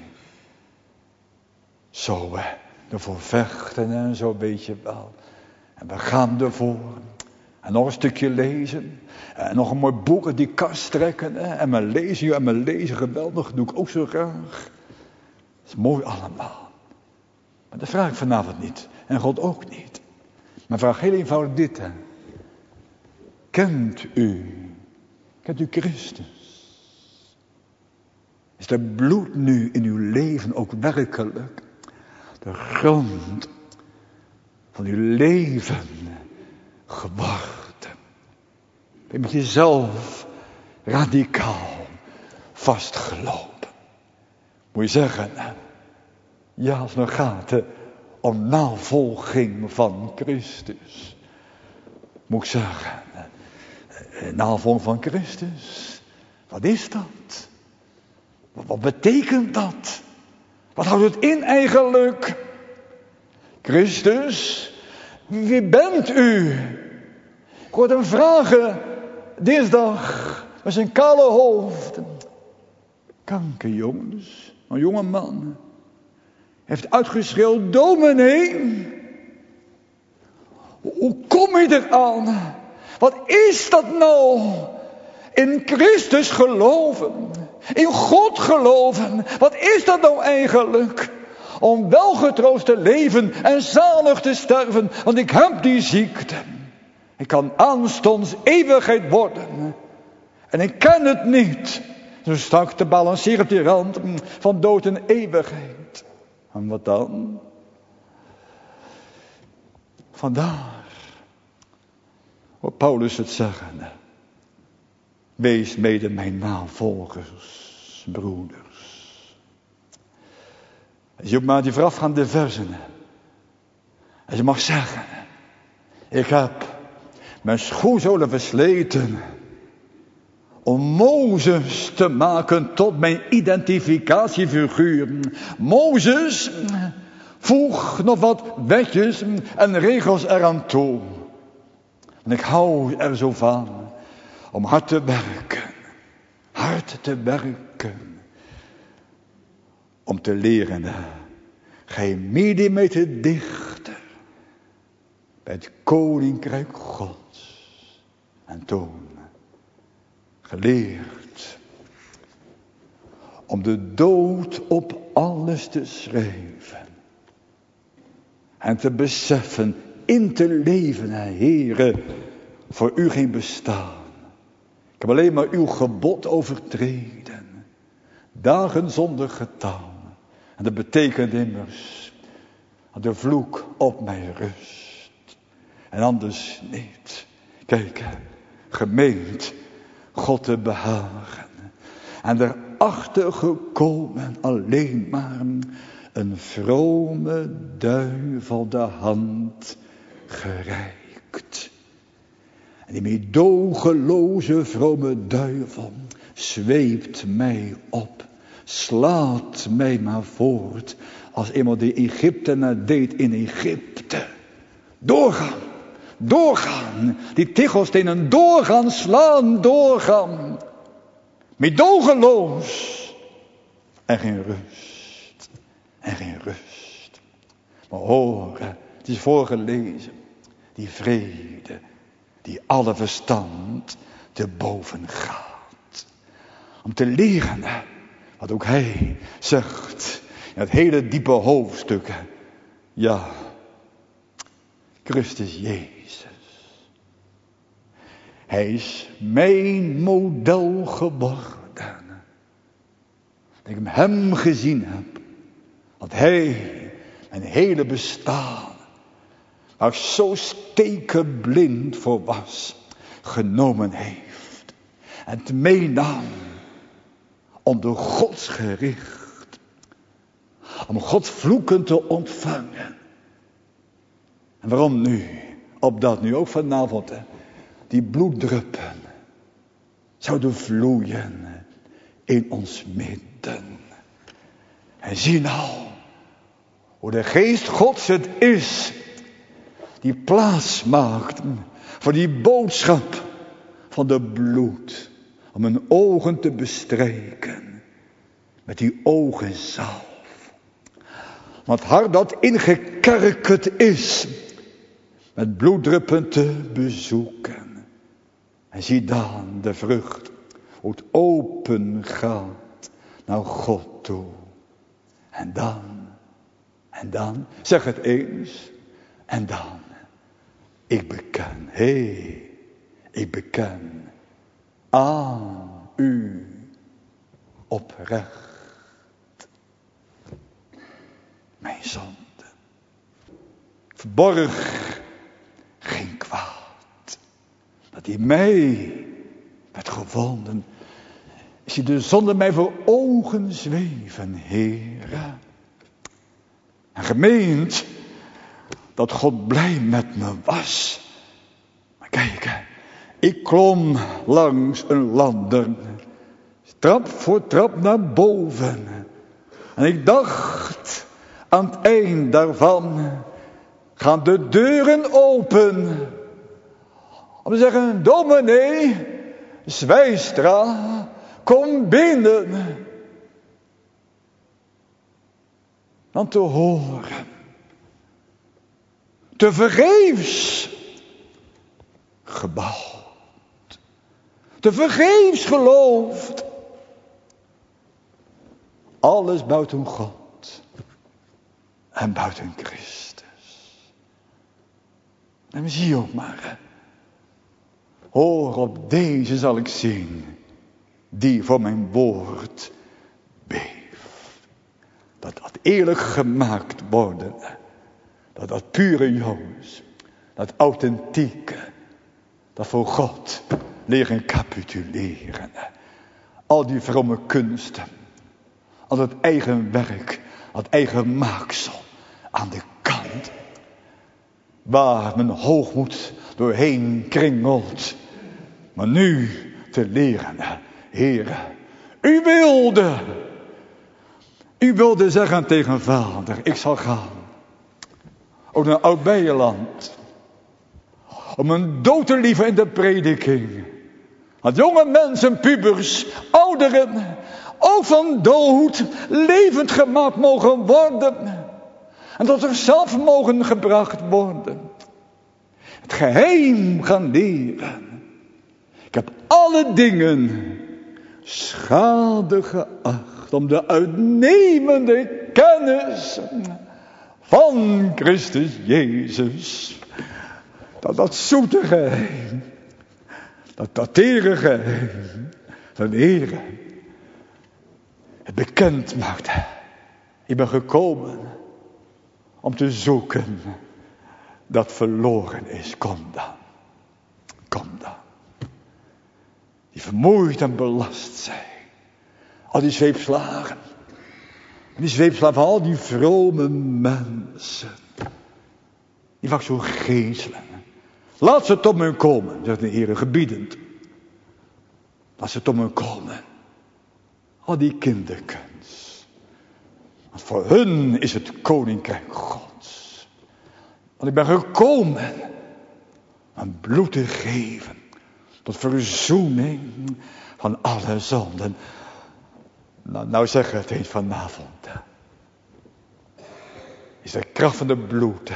Zo we ervoor vechten en zo weet je wel. En we gaan ervoor. En nog een stukje lezen. En nog een mooi boek uit die kast trekken. En we lezen, en we lezen geweldig. Dat doe ik ook zo graag. Dat is mooi allemaal. Maar dat vraag ik vanavond niet. En God ook niet. Maar vraag heel eenvoudig dit. Hè. Kent u. Kent u Christus? Is er bloed nu in uw leven ook werkelijk de grond van uw leven geworden? Ben je met jezelf radicaal vastgelopen? Moet je zeggen, ja, als het nog gaat om navolging van Christus. Moet ik zeggen, navolging van Christus, wat is dat? Wat betekent dat? Wat houdt het in eigenlijk? Christus, wie bent u? Ik hoorde hem vragen dinsdag met zijn kale hoofd. Kankerjongens, een jonge man, heeft uitgeschreeuwd, dominee, hoe kom je eraan? Wat is dat nou? In Christus geloven. In God geloven. Wat is dat nou eigenlijk? Om welgetroost te leven en zalig te sterven. Want ik heb die ziekte. Ik kan aanstonds eeuwigheid worden. En ik ken het niet. Zo sta ik te balanceren op die rand van dood en eeuwigheid. En wat dan? Vandaar. Wat Paulus het zeggen. Wees mede mijn navolgers, broeders. Als je ook maar die voorafgaande versen. Als je mag zeggen. Ik heb mijn schoenzolen versleten. Om Mozes te maken tot mijn identificatiefiguur. Mozes voeg nog wat wetjes en regels eraan toe. En ik hou er zo van. Om hard te werken. Hard te werken. Om te leren. Geen millimeter dichter. Bij het koninkrijk Gods. En toen. Geleerd. Om de dood op alles te schrijven. En te beseffen. In te leven, Heere. Voor u geen bestaan. Ik heb alleen maar uw gebod overtreden. Dagen zonder getal. En dat betekent immers. Dat de vloek op mij rust. En anders niet. Kijk, gemeend God te behagen. En erachter gekomen alleen maar een vrome duivel de hand gereikt. En die meedogenloze vrome duivel zweept mij op, slaat mij maar voort, als eenmaal die Egyptenaar deed in Egypte. Doorgaan, doorgaan, die tichelstenen doorgaan, slaan, doorgaan. Meedogenloos en geen rust, en geen rust. Maar horen, het is voorgelezen, die vrede, die alle verstand te boven gaat. Om te leren Wat ook hij zegt in het hele diepe hoofdstuk. Ja, Christus Jezus. Hij is mijn model geworden. Dat ik hem gezien heb. Dat hij mijn hele bestaan, waar ik zo stekenblind voor was, genomen heeft. En het meenam onder Gods gericht. Om Gods vloeken te ontvangen. En waarom nu? Opdat nu ook vanavond die bloeddruppen zouden vloeien in ons midden. En zie nou hoe de geest Gods het is die plaats maakt voor die boodschap van de bloed. Om hun ogen te bestrijken met die ogenzalf. Want het hart dat ingekerkerd is met bloeddruppen te bezoeken. En zie dan de vrucht hoe het open gaat naar God toe. En dan, en dan, zeg het eens, en dan, ik beken, hé, hey, ik beken aan u oprecht mijn zonde. Verborg geen kwaad, dat in mij werd gevonden. Zie de zonde mij voor ogen zweven, Heere. En gemeend dat God blij met me was. Maar kijk, ik klom langs een ladder, trap voor trap naar boven. En ik dacht aan het eind daarvan gaan de deuren open. Om te zeggen, dominee, Zwijstra, kom binnen. Dan te horen, te vergeefs gebouwd, te vergeefs geloofd. Alles buiten God en buiten Christus. En zie je ook maar, hoor, op deze zal ik zien, die voor mijn woord beeft. Dat dat eerlijk gemaakt worden. Dat dat pure Joods. Dat authentieke. Dat voor God leren capituleren. Al die vrome kunsten. Al het eigen werk. Al het eigen maaksel. Aan de kant. Waar mijn hoogmoed doorheen kringelt. Maar nu te leren. Heere, u wilde. U wilde zeggen tegen vader, ik zal gaan. Ook naar Oud-Beierland. Om een dood te lieven in de prediking. Dat jonge mensen, pubers, ouderen, ook van dood levend gemaakt mogen worden. En tot zichzelf mogen gebracht worden. Het geheim gaan leren. Ik heb alle dingen schade geacht om de uitnemende kennis van Christus Jezus. Dat dat zoete geheim, dat dat tere geheim van de Heere het bekend maakt. Ik ben gekomen om te zoeken dat verloren is. Kom dan, kom dan. Die vermoeid en belast zijn. Al die zweepslagen. Die zweepslagen van al die vrome mensen. Die vaak zo geeselen. Laat ze tot me komen, zegt de Heer gebiedend. Laat ze tot me komen. Al die kinderkens. Want voor hun is het koninkrijk Gods. Want ik ben gekomen om bloed te geven. Tot verzoening van alle zonden. Nou, nou zeg het eens vanavond. Is de kracht van de bloed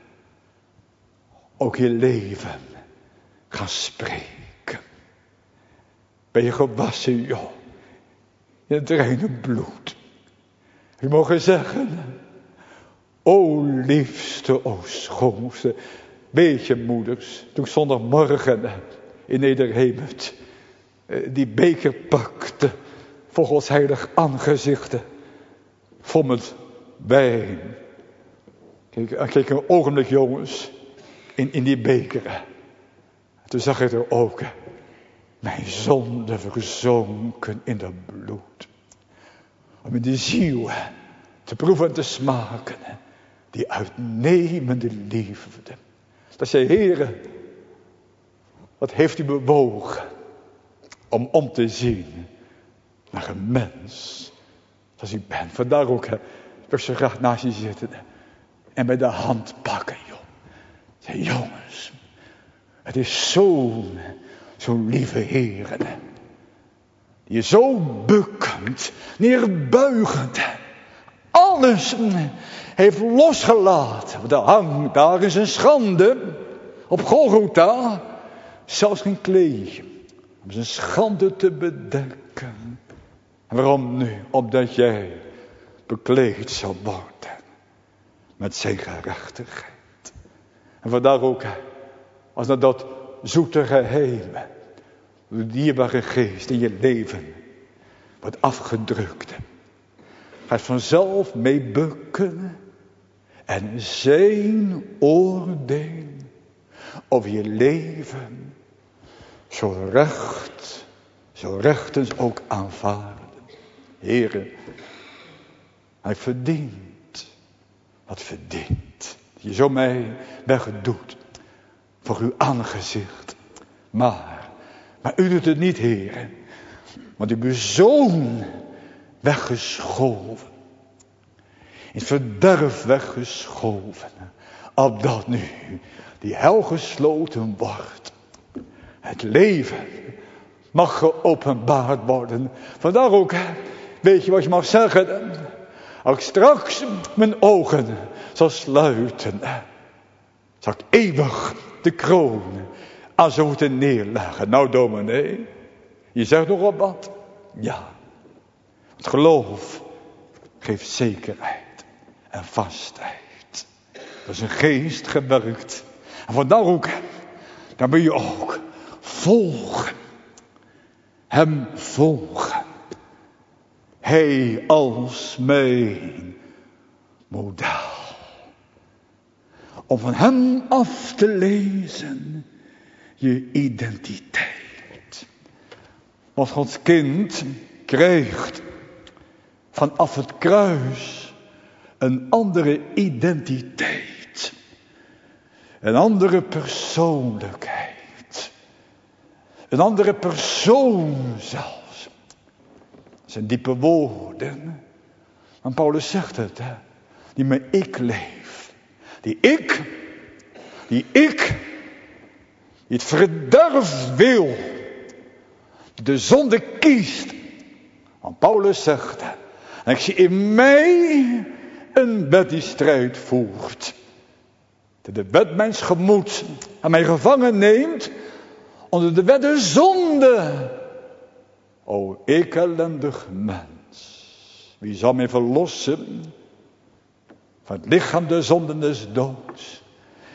ook je leven gaan spreken. Ben je gewassen, joh? in het reine bloed. U mogen zeggen, o liefste, o schoonste, weet je moeders, toen ik zondagmorgen in Nederhemert die beker pakte voor Gods heilig aangezicht, vol met wijn. Kijk, kijk een ogenblik jongens, in, in die beker. Toen zag ik er ook mijn zonde verzonken in dat bloed. Om in de ziel te proeven en te smaken, die uitnemende liefde. Dat zei, Heere, wat heeft u bewogen om om te zien naar een mens zoals u bent. Vandaar ook, hè, wil ik zo graag naast je zitten en bij de hand pakken, joh. Zeg, jongens, het is zo'n, zo'n lieve Heer, die is zo bukkend, neerbuigend, alles heeft losgelaten. Daar hangt, daar is een schande op Golgotha, zelfs geen kleedje, om zijn schande te bedekken. En waarom nu? Omdat jij bekleed zal worden met zijn gerechtigheid. En vandaar ook, als naar dat zoete geheim, de dierbare geest in je leven wordt afgedrukt, ga je vanzelf mee bukken en zijn oordeel over je leven zo recht, zo rechtens ook aanvaarden. Heere, hij verdient, wat verdient, dat je zo mij wegdoet voor uw aangezicht. Maar, maar u doet het niet, Heere, want u hebt uw zoon weggeschoven, in het verderf weggeschoven, opdat nu die hel gesloten wordt. Het leven mag geopenbaard worden. Vandaar ook, weet je wat je mag zeggen? Als ik straks mijn ogen zal sluiten, zal ik eeuwig de kroon aan zijn voeten neerleggen. Nou dominee, je zegt nog wel wat? Ja. Het geloof geeft zekerheid en vastheid. Dat is een geest gewerkt. En vandaar ook, dan wil je ook volgen. Hem volgen. Hij als mijn modaal. Om van hem af te lezen je identiteit. Want Gods kind krijgt vanaf het kruis een andere identiteit. Een andere persoonlijkheid. Een andere persoon zelfs. Dat zijn diepe woorden. Want Paulus zegt het, hè. Die met ik leef. Die ik, die ik, die het verderf wil. Die de zonde kiest. Want Paulus zegt, en ik zie in mij een wet die strijd voert. Dat de wet mijns gemoeds aan mij gevangen neemt. Onder de wet de zonde. O, ik ellendig mens. Wie zal mij verlossen van het lichaam der zonde des doods.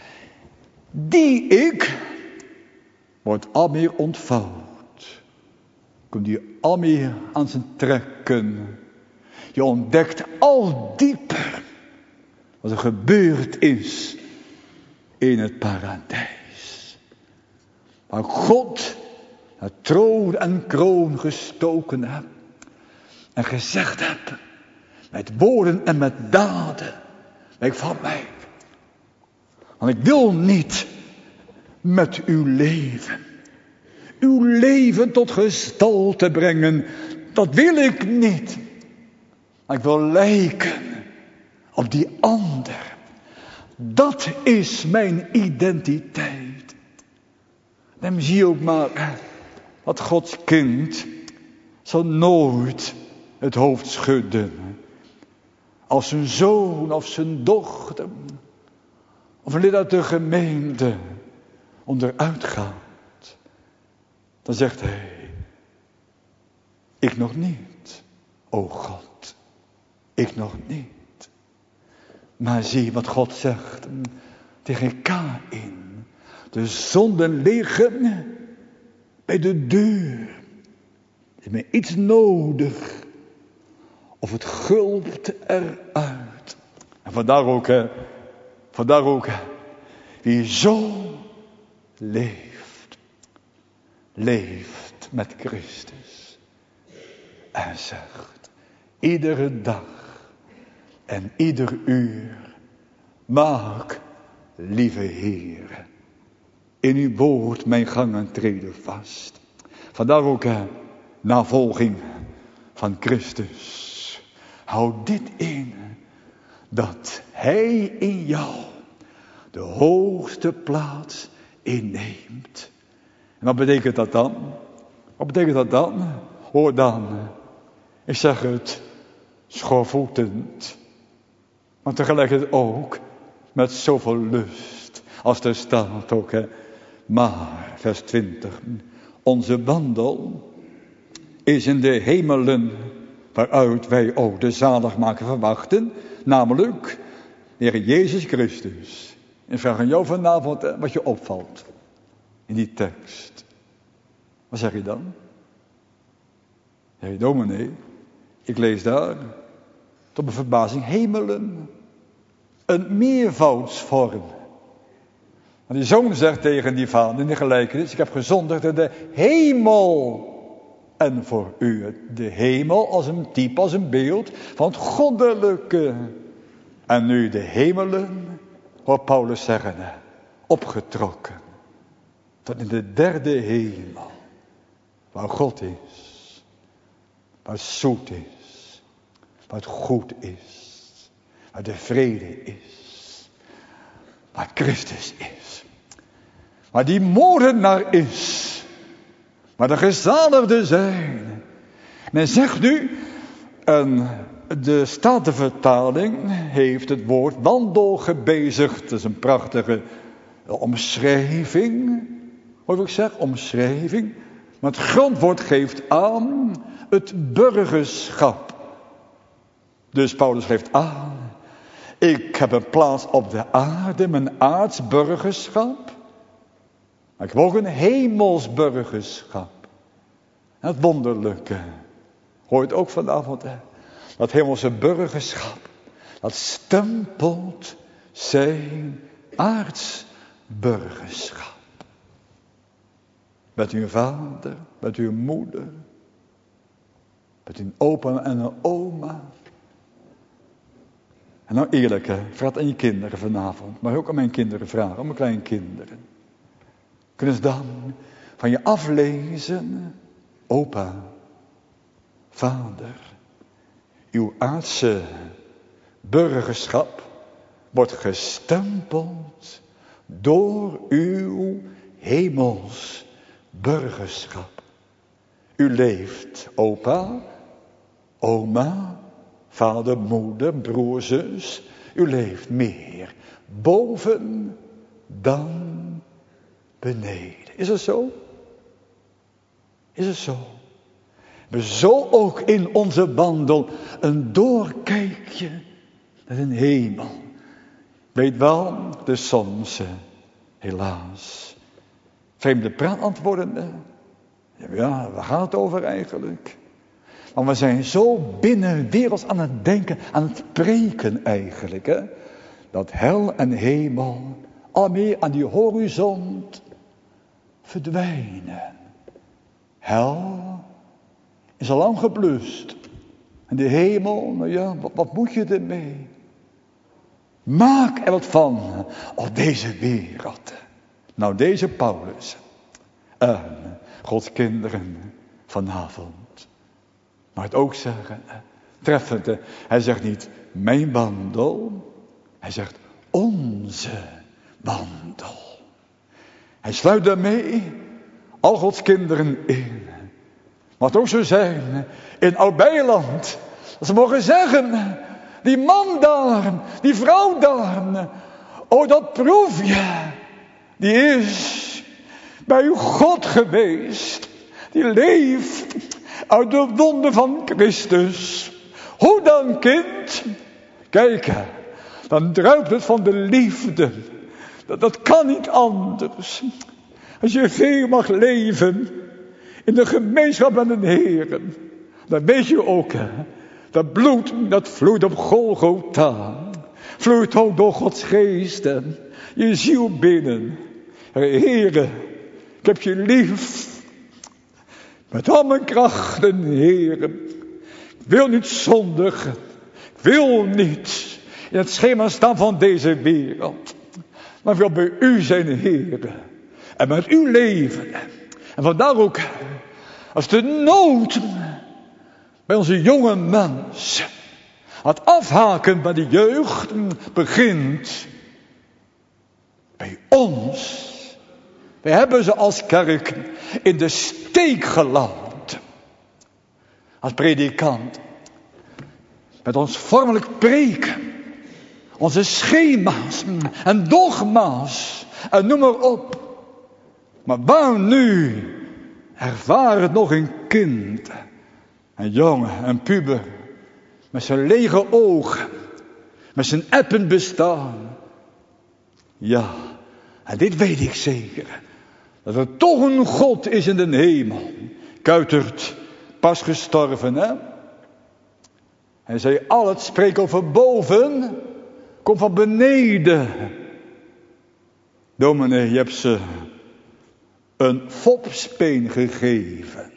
Die ik wordt al meer ontvouwd. Komt je al meer aan zijn trekken. Je ontdekt al dieper wat er gebeurd is in het paradijs. Waar God naar troon en kroon gestoken hebt. En gezegd hebt. Met woorden en met daden. Weg van mij. Want ik wil niet met uw leven. Uw leven tot gestalte brengen. Dat wil ik niet. Maar ik wil lijken op die ander. Dat is mijn identiteit. Dan zie je ook maar wat Gods kind zal nooit het hoofd schudden. Als zijn zoon of zijn dochter of een lid uit de gemeente onderuit gaat. Dan zegt hij, ik nog niet. O God, ik nog niet. Maar zie wat God zegt tegen Kaïn. De zonden liggen bij de deur. Er is maar iets nodig. Of het gulpt eruit. En vandaar ook, hè. Vandaar ook, hè. Wie zo leeft. Leeft met Christus. En zegt. Iedere dag. En ieder uur. Maak, lieve Heer. In uw woord mijn gangen treden vast. Vandaar ook, hè. Navolging van Christus. Houd dit in, dat Hij in jou de hoogste plaats inneemt. En wat betekent dat dan? Wat betekent dat dan? Hoor dan, ik zeg het schoorvoetend, maar tegelijkertijd ook met zoveel lust, als er staat ook, hè. Maar, vers twintig, onze wandel is in de hemelen, waaruit wij ook de zaligmaker verwachten, namelijk de Heer Jezus Christus. En ik vraag aan jou vanavond wat je opvalt in die tekst. Wat zeg je dan? Hé, dominee, ik lees daar, tot mijn verbazing, hemelen. Een meervoudsvorm. Want die zoon zegt tegen die vader in de gelijkenis, ik heb gezondigd in de hemel. En voor u de hemel als een type, als een beeld van het goddelijke. En nu de hemelen, hoort Paulus zeggen, opgetrokken. Tot in de derde hemel. Waar God is. Waar het zoet is. Waar het goed is. Waar de vrede is. Waar Christus is. Waar die moordenaar is. Maar de gezaligden zijn. Men zegt nu, en de Statenvertaling heeft het woord wandel gebezigd. Dat is een prachtige omschrijving. Wat ik zeg, omschrijving. Maar het grondwoord geeft aan het burgerschap. Dus Paulus geeft aan, ik heb een plaats op de aarde, mijn aards burgerschap. Maar ik heb ook een hemels burgerschap. En het wonderlijke, hoor je het ook vanavond, hè? Dat hemelse burgerschap, dat stempelt zijn aards burgerschap. Met uw vader, met uw moeder, met een opa en een oma. En nou eerlijk, hè, vraag het aan je kinderen vanavond, maar ook aan mijn kinderen vragen, aan mijn kleinkinderen. Kunnen ze dan van je aflezen, opa, vader, uw aardse burgerschap wordt gestempeld door uw hemels burgerschap. U leeft, opa, oma, vader, moeder, broer, zus. U leeft meer boven dan beneden. Is het zo? Is het zo? We zo ook in onze wandel een doorkijkje naar een hemel. Weet wel, dus soms, helaas, vreemde praatantwoorden. Ja, waar gaat het over eigenlijk? Maar we zijn zo binnenwerelds aan het denken, aan het preken eigenlijk. Hè? Dat hel en hemel al meer aan die horizon verdwijnen. Hel is al lang geblust. En de hemel, nou ja, wat, wat moet je ermee? Maak er wat van op deze wereld. Nou, deze Paulus en Gods kinderen vanavond. Maar het ook zeggen, treffend, hij zegt niet mijn wandel, hij zegt onze wandel. Hij sluit daarmee al Gods kinderen in. Maar het ook zo zijn in Oud-Beijerland, dat ze mogen zeggen, die man daar, die vrouw daar, oh dat proefje, die is bij uw God geweest, die leeft uit de wonden van Christus. Hoe dan, kind? Kijk, dan druipt het van de liefde. Dat, dat kan niet anders. Als je veel mag leven in de gemeenschap met de Heer, dan weet je ook, dat bloed, dat vloeit op Golgotha. Vloeit ook door Gods geest, je ziel binnen. Heere, ik heb je lief. Met al mijn krachten, Heere. Ik wil niet zondigen. Ik wil niet in het schema staan van deze wereld. Maar ik wil bij u zijn, Heere. En met u leven. En vandaar ook, als de nood bij onze jonge mens, het afhaken bij de jeugd begint bij ons. We hebben ze als kerk in de steek gelaten. Als predikant. Met ons vormelijk preken. Onze schema's en dogma's. En noem maar op. Maar waar nu ervaart het nog een kind. Een jongen, een puber. Met zijn lege ogen. Met zijn eppend bestaan. Ja, en dit weet ik zeker. Dat er toch een God is in de hemel. Kuitert, pas gestorven, hè. Hij zei, al het spreken over boven, komt van beneden. Dominee, je hebt ze een fopspeen gegeven.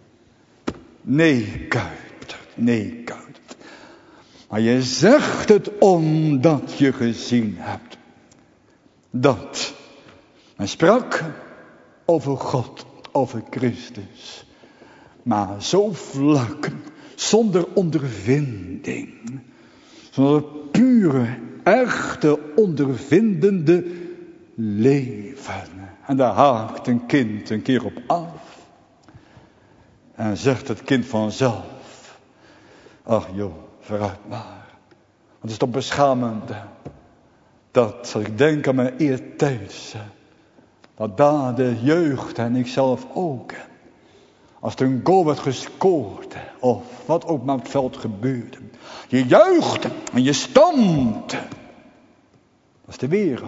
Nee, Kuitert, nee, Kuitert. Maar je zegt het omdat je gezien hebt. Dat. Men sprak over God, over Christus. Maar zo vlak, zonder ondervinding. Zonder pure, echte, ondervindende leven. En daar haakt een kind een keer op af. En zegt het kind vanzelf. Ach joh, vooruit maar. Want het is toch beschamend. Dat als ik denk aan mijn eertijds. Dat daar de jeugd en ikzelf ook. Als er een goal werd gescoord. Of wat ook maar op het veld gebeurde. Je juicht en je stampt. Dat is de wereld.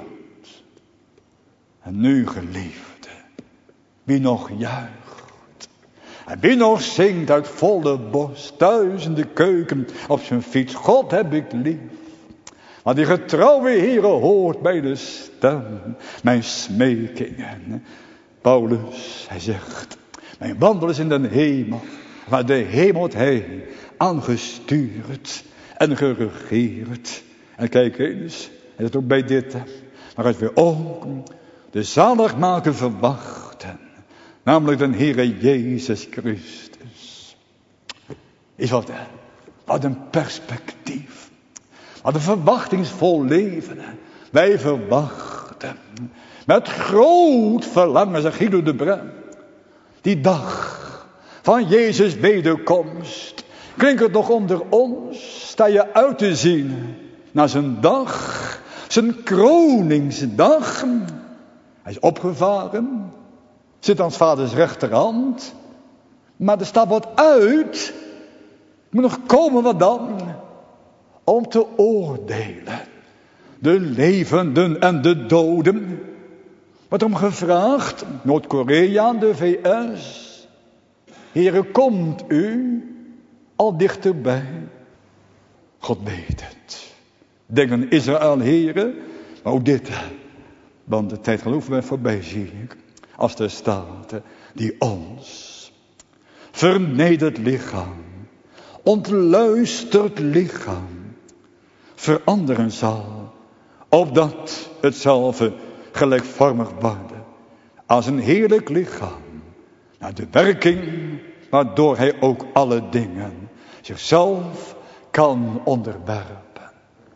En nu geliefde. Wie nog juicht. En wie nog zingt uit volle borst. Thuis in de keuken op zijn fiets. God heb ik lief. Maar die getrouwe Heere hoort bij de stem. Mijn smekingen. Paulus, hij zegt. Mijn wandel is in de hemel. Waar de hemel hij aangestuurd. En geregeerd. En kijk eens. Hij zegt ook bij dit. Maar als we ook de zaligmaker verwachten. Namelijk de Heere Jezus Christus. Is wat, wat een perspectief. Wat een verwachtingsvol leven. Wij verwachten. Met groot verlangen, zegt Guido de Bruin. Die dag van Jezus wederkomst. Klinkt het nog onder ons? Sta je uit te zien naar zijn dag. Zijn kroningsdag. Hij is opgevaren. Zit aan 's vaders rechterhand. Maar er staat wat uit. Moet nog komen, wat dan? Om te oordelen. De levenden en de doden. Wordt om gevraagd. Noord-Korea, de V S. Heere, komt u al dichterbij? God weet het. Denk aan Israël, Heere. Maar ook dit. Want de tijd geloof mij voorbij, zie ik. Als er staat. Die ons vernederd lichaam. Ontluisterd lichaam. Veranderen zal. Opdat hetzelfde gelijkvormig worden. Als een heerlijk lichaam. Naar de werking. Waardoor hij ook alle dingen zichzelf kan onderwerpen.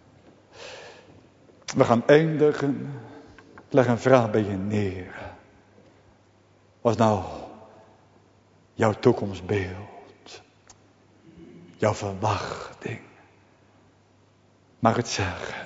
We gaan eindigen. Leg een vraag bij je neer. Wat is nou jouw toekomstbeeld? Jouw verwachting? Mag het zeggen.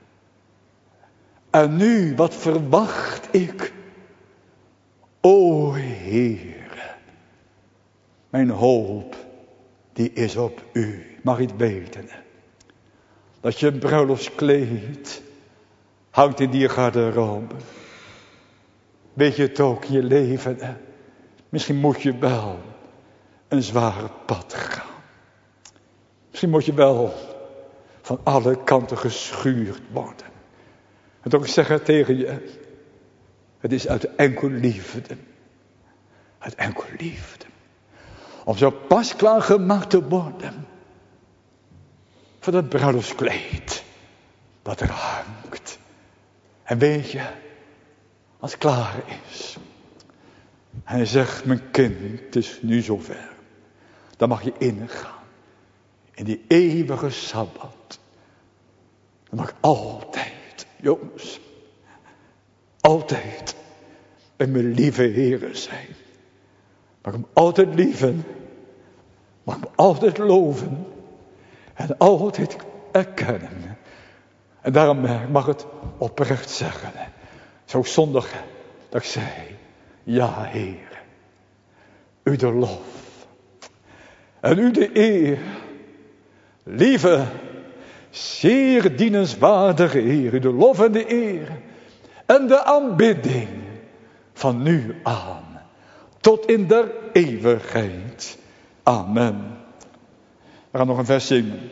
En nu, wat verwacht ik? O Heere. Mijn hoop, die is op u. Mag je het weten? Dat je een bruiloftskleed hangt in die garderobe. Weet je het ook in je leven? Misschien moet je wel een zware pad gaan. Misschien moet je wel van alle kanten geschuurd worden. En toch zeggen tegen je, het is uit enkel liefde. Uit enkel liefde. Om zo pasklaar gemaakt te worden. Voor dat bruiloftskleed dat er hangt. En weet je, als het klaar is. En hij zegt, mijn kind, het is nu zover. Dan mag je ingaan. In die eeuwige Sabbat. Dan mag ik altijd, jongens. Altijd bij mijn lieve Heere zijn. Mag ik hem altijd lieven. Mag ik hem altijd loven. En altijd erkennen. En daarom mag het oprecht zeggen. Zo zondag dat ik zei. Ja, Heer. U de lof. En u de eer. Lieve, zeer dienenswaardige Heer. U de lof en de eer. En de aanbidding. Van nu aan. Tot in der eeuwigheid. Amen. We gaan nog een vers zingen.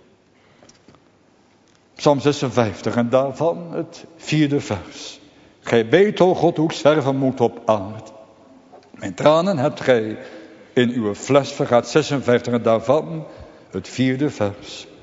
Psalm zesenvijftig en daarvan het vierde vers. Gij weet, o God, hoe ik zwerven moet op aard. Mijn tranen hebt gij in uw fles vergaat. zesenvijftig en daarvan het vierde vers.